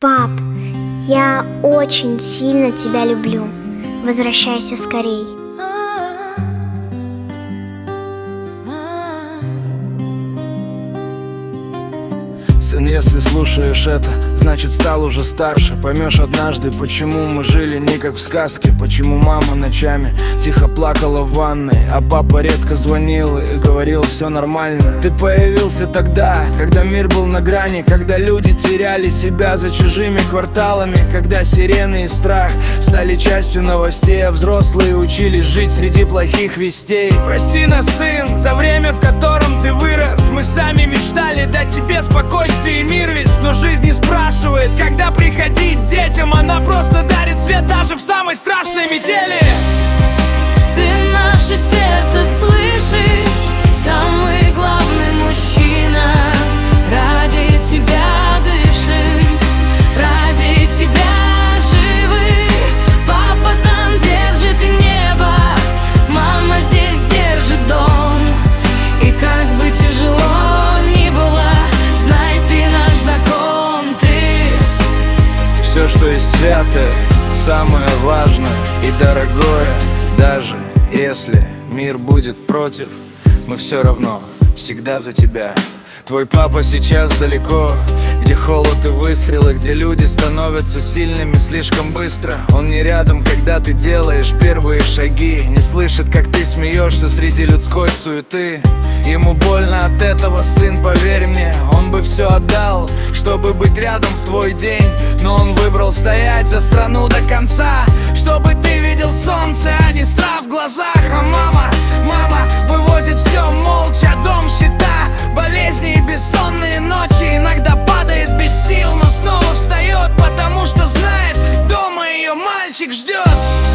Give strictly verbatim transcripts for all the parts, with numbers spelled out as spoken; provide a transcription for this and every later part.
Пап, я очень сильно тебя люблю. Возвращайся скорей. Сын, если слушаешь это, значит стал уже старше. Поймешь однажды, почему мы жили не как в сказке. Почему мама ночами тихо плакала в ванной, а папа редко звонил и говорил: все нормально. Ты появился тогда, когда мир был на грани, когда люди теряли себя за чужими кварталами, когда сирены и страх стали частью новостей, а взрослые учились жить среди плохих вестей. Прости нас, сын, за время, в котором ты вырос. Мы сами мечтали дать тебе спокойствие и мир весь, но жизнь не спрашивает, когда приходить детям. Она просто дарит свет даже в самой страшной метели. Ты наше сердце слышишь, самый главный мужчина. Ради тебя дышим, ради тебя живы. Папа там держит небо, мама здесь держит дом. И как бы тяжело ни было, знай, ты наш закон. Ты все, что есть святое, самое важное и дорогое. Даже если мир будет против, мы все равно всегда за тебя. Твой папа сейчас далеко, где холод и выстрелы, где люди становятся сильными слишком быстро. Он не рядом, когда ты делаешь первые шаги, не слышит, как ты смеешься среди людской суеты. Ему больно от этого, сын, поверь мне. Он бы все отдал, чтобы быть рядом в твой день, но он выбрал стоять за страну до конца, чтобы ты видел солнце, а не страх в глазах. А мама, мама вывозит все молча, дом, счета, болезни и бессонные ночи. Иногда падает без сил, но снова встает, потому что знает, дома ее мальчик ждет.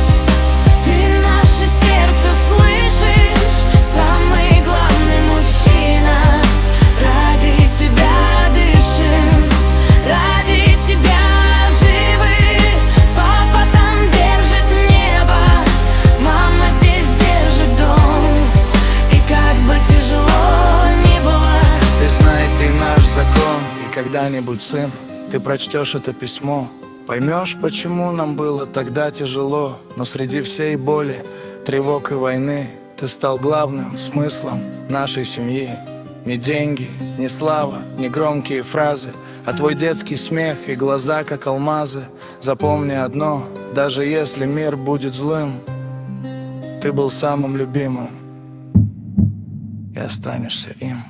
Ты наше сердце слышишь, самый главный мужчина. Ради тебя дышим, ради тебя живы. Папа там держит небо, мама здесь держит дом. И как бы тяжело ни было, Ты знай, ты наш закон. И когда-нибудь, сын, ты прочтешь это письмо, поймешь, почему нам было тогда тяжело. Но среди всей боли, тревог и войны ты стал главным смыслом нашей семьи. Не деньги, не слава, не громкие фразы, а твой детский смех и глаза, как алмазы. Запомни одно: даже если мир будет злым, ты был самым любимым и останешься им.